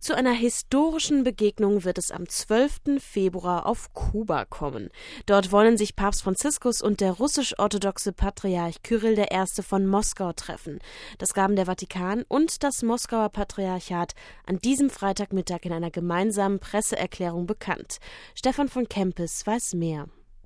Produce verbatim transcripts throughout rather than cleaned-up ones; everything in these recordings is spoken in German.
Zu einer historischen Begegnung wird es am zwölften Februar auf Kuba kommen. Dort wollen sich Papst Franziskus und der russisch-orthodoxe Patriarch Kyrill der Erste von Moskau treffen. Das gaben der Vatikan und das Moskauer Patriarchat an diesem Freitagmittag in einer gemeinsamen Presseerklärung bekannt. Stefan von Kempis weiß mehr.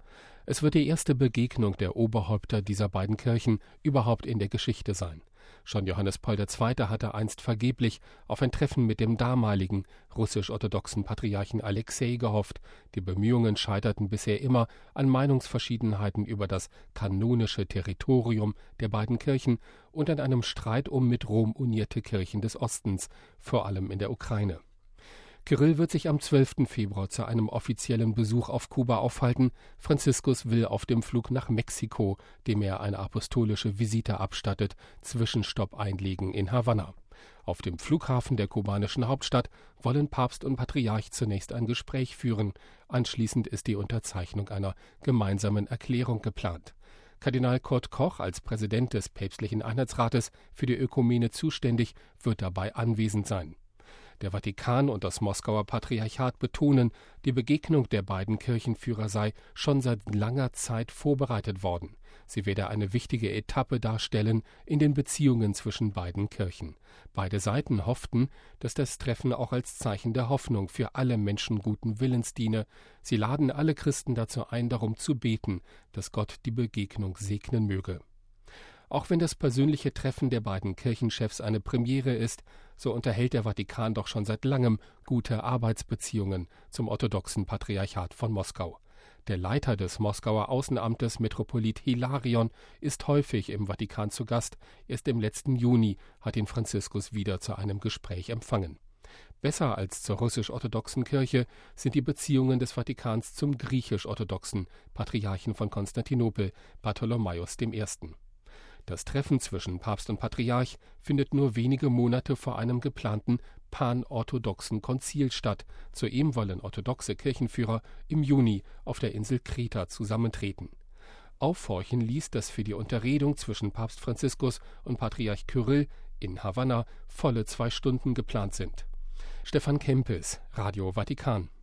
Es wird die erste Begegnung der Oberhäupter dieser beiden Kirchen überhaupt in der Geschichte sein. Schon Johannes Paul der Zweite hatte einst vergeblich auf ein Treffen mit dem damaligen russisch-orthodoxen Patriarchen Alexei gehofft. Die Bemühungen scheiterten bisher immer an Meinungsverschiedenheiten über das kanonische Territorium der beiden Kirchen und an einem Streit um mit Rom unierte Kirchen des Ostens, vor allem in der Ukraine. Kyrill wird sich am zwölften Februar zu einem offiziellen Besuch auf Kuba aufhalten. Franziskus will auf dem Flug nach Mexiko, dem er eine apostolische Visite abstattet, Zwischenstopp einlegen in Havanna. Auf dem Flughafen der kubanischen Hauptstadt wollen Papst und Patriarch zunächst ein Gespräch führen. Anschließend ist die Unterzeichnung einer gemeinsamen Erklärung geplant. Kardinal Kurt Koch als Präsident des Päpstlichen Einheitsrates für die Ökumene zuständig, wird dabei anwesend sein. Der Vatikan und das Moskauer Patriarchat betonen, die Begegnung der beiden Kirchenführer sei schon seit langer Zeit vorbereitet worden. Sie werde eine wichtige Etappe darstellen in den Beziehungen zwischen beiden Kirchen. Beide Seiten hofften, dass das Treffen auch als Zeichen der Hoffnung für alle Menschen guten Willens diene. Sie laden alle Christen dazu ein, darum zu beten, dass Gott die Begegnung segnen möge. Auch wenn das persönliche Treffen der beiden Kirchenchefs eine Premiere ist, so unterhält der Vatikan doch schon seit langem gute Arbeitsbeziehungen zum orthodoxen Patriarchat von Moskau. Der Leiter des Moskauer Außenamtes, Metropolit Hilarion, ist häufig im Vatikan zu Gast. Erst im letzten Juni hat ihn Franziskus wieder zu einem Gespräch empfangen. Besser als zur russisch-orthodoxen Kirche sind die Beziehungen des Vatikans zum griechisch-orthodoxen Patriarchen von Konstantinopel, Bartholomäus der Erste. Das Treffen zwischen Papst und Patriarch findet nur wenige Monate vor einem geplanten pan-orthodoxen Konzil statt. Zu ihm wollen orthodoxe Kirchenführer im Juni auf der Insel Kreta zusammentreten. Aufhorchen ließ, dass für die Unterredung zwischen Papst Franziskus und Patriarch Kyrill in Havanna volle zwei Stunden geplant sind. Stefan Kempis, Radio Vatikan.